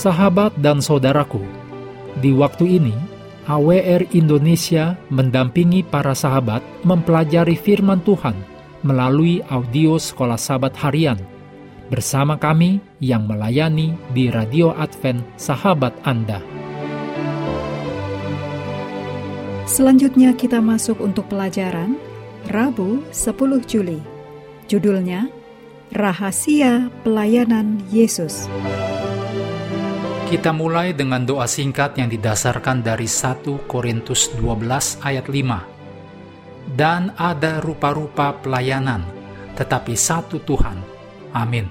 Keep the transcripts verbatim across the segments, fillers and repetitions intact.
Sahabat dan saudaraku, di waktu ini A W R Indonesia mendampingi para sahabat mempelajari firman Tuhan melalui audio Sekolah Sabat Harian bersama kami yang melayani di Radio Advent Sahabat Anda. Selanjutnya kita masuk untuk pelajaran Rabu sepuluh Juli. Judulnya Rahasia Pelayanan Yesus. Kita mulai dengan doa singkat yang didasarkan dari satu Korintus dua belas ayat lima. Dan ada rupa-rupa pelayanan, tetapi satu Tuhan. Amin.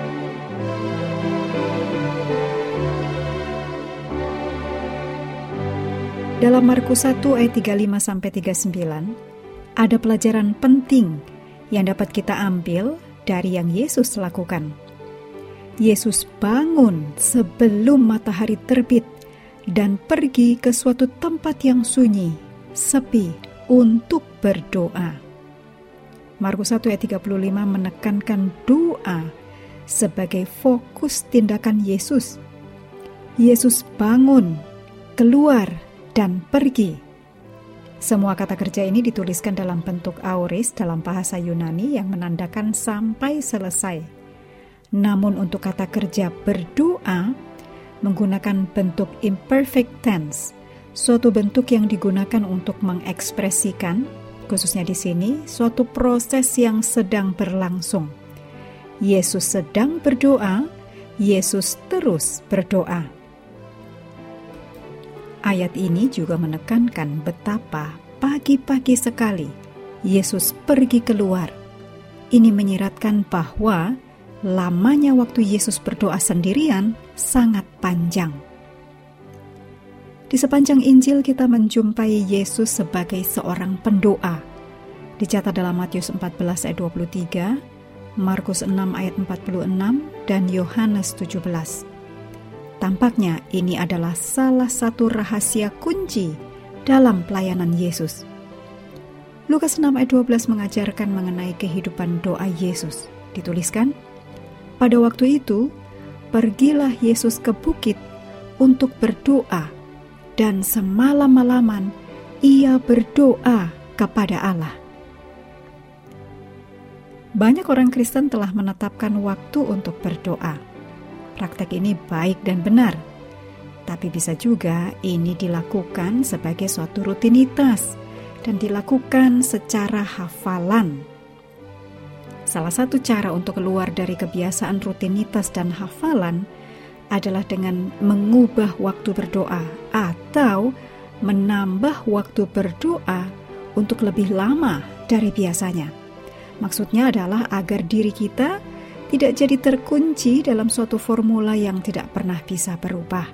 Dalam Markus satu ayat tiga puluh lima sampai tiga puluh sembilan, ada pelajaran penting yang dapat kita ambil dari yang Yesus lakukan. Yesus bangun sebelum matahari terbit dan pergi ke suatu tempat yang sunyi, sepi, untuk berdoa. Markus satu ayat tiga puluh lima menekankan doa sebagai fokus tindakan Yesus. Yesus bangun, keluar, dan pergi. Semua kata kerja ini dituliskan dalam bentuk aorist dalam bahasa Yunani yang menandakan sampai selesai. Namun untuk kata kerja berdoa menggunakan bentuk imperfect tense, suatu bentuk yang digunakan untuk mengekspresikan, khususnya di sini, suatu proses yang sedang berlangsung. Yesus sedang berdoa, Yesus terus berdoa. Ayat ini juga menekankan betapa pagi-pagi sekali Yesus pergi keluar. Ini menyiratkan bahwa lamanya waktu Yesus berdoa sendirian sangat panjang. Di sepanjang Injil kita menjumpai Yesus sebagai seorang pendoa. Dicatat dalam Matius empat belas ayat dua puluh tiga, Markus enam ayat empat puluh enam, dan Yohanes tujuh belas. Tampaknya ini adalah salah satu rahasia kunci dalam pelayanan Yesus. Lukas enam ayat dua belas mengajarkan mengenai kehidupan doa Yesus. Dituliskan, pada waktu itu, pergilah Yesus ke bukit untuk berdoa, dan semalam-malaman ia berdoa kepada Allah. Banyak orang Kristen telah menetapkan waktu untuk berdoa. Praktek ini baik dan benar, tapi bisa juga ini dilakukan sebagai suatu rutinitas dan dilakukan secara hafalan. Salah satu cara untuk keluar dari kebiasaan rutinitas dan hafalan adalah dengan mengubah waktu berdoa atau menambah waktu berdoa untuk lebih lama dari biasanya. Maksudnya adalah agar diri kita tidak jadi terkunci dalam suatu formula yang tidak pernah bisa berubah.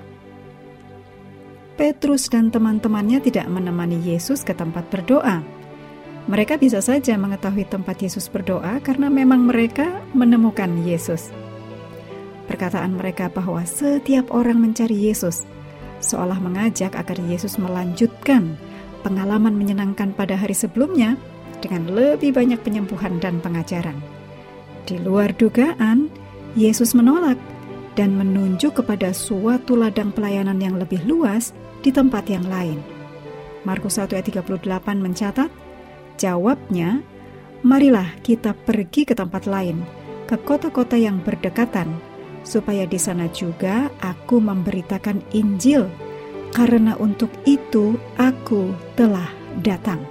Petrus dan teman-temannya tidak menemani Yesus ke tempat berdoa. Mereka bisa saja mengetahui tempat Yesus berdoa karena memang mereka menemukan Yesus. Perkataan mereka bahwa setiap orang mencari Yesus seolah mengajak agar Yesus melanjutkan pengalaman menyenangkan pada hari sebelumnya dengan lebih banyak penyembuhan dan pengajaran. Di luar dugaan, Yesus menolak dan menunjuk kepada suatu ladang pelayanan yang lebih luas di tempat yang lain. Markus satu ayat tiga puluh delapan mencatat, jawabnya, marilah kita pergi ke tempat lain, ke kota-kota yang berdekatan, supaya di sana juga aku memberitakan Injil, karena untuk itu aku telah datang.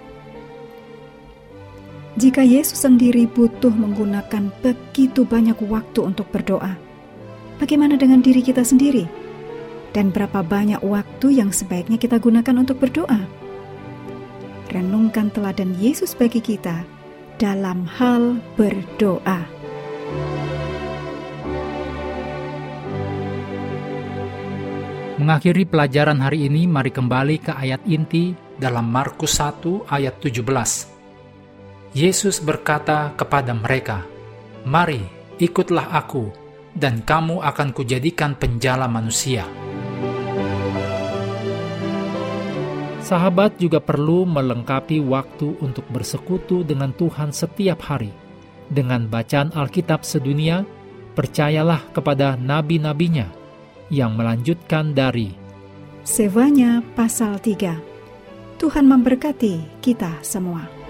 Jika Yesus sendiri butuh menggunakan begitu banyak waktu untuk berdoa, bagaimana dengan diri kita sendiri? Dan berapa banyak waktu yang sebaiknya kita gunakan untuk berdoa? Renungkan teladan Yesus bagi kita dalam hal berdoa. Mengakhiri pelajaran hari ini, mari kembali ke ayat inti dalam Markus satu ayat tujuh belas. Yesus berkata kepada mereka, "Mari, ikutlah aku, dan kamu akan kujadikan penjala manusia." Sahabat juga perlu melengkapi waktu untuk bersekutu dengan Tuhan setiap hari. Dengan bacaan Alkitab sedunia, percayalah kepada nabi-nabinya yang melanjutkan dari Sefanya pasal tiga. Tuhan memberkati kita semua.